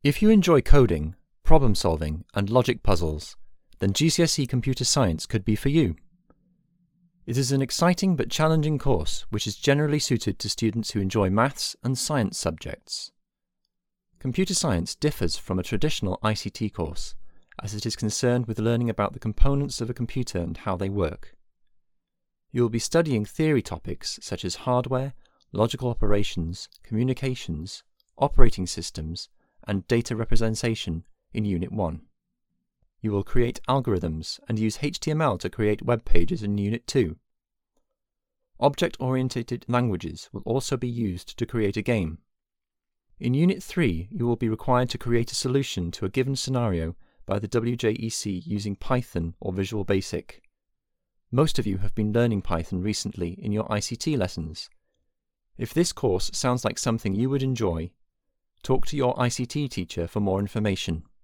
If you enjoy coding, problem solving, and logic puzzles, then GCSE Computer Science could be for you. It is an exciting but challenging course which is generally suited to students who enjoy maths and science subjects. Computer Science differs from a traditional ICT course, as it is concerned with learning about the components of a computer and how they work. You will be studying theory topics such as hardware, logical operations, communications, operating systems, and data representation in Unit 1. You will create algorithms and use HTML to create web pages in Unit 2. Object-oriented languages will also be used to create a game. In Unit 3, you will be required to create a solution to a given scenario by the WJEC using Python or Visual Basic. Most of you have been learning Python recently in your ICT lessons. If this course sounds like something you would enjoy, talk to your ICT teacher for more information.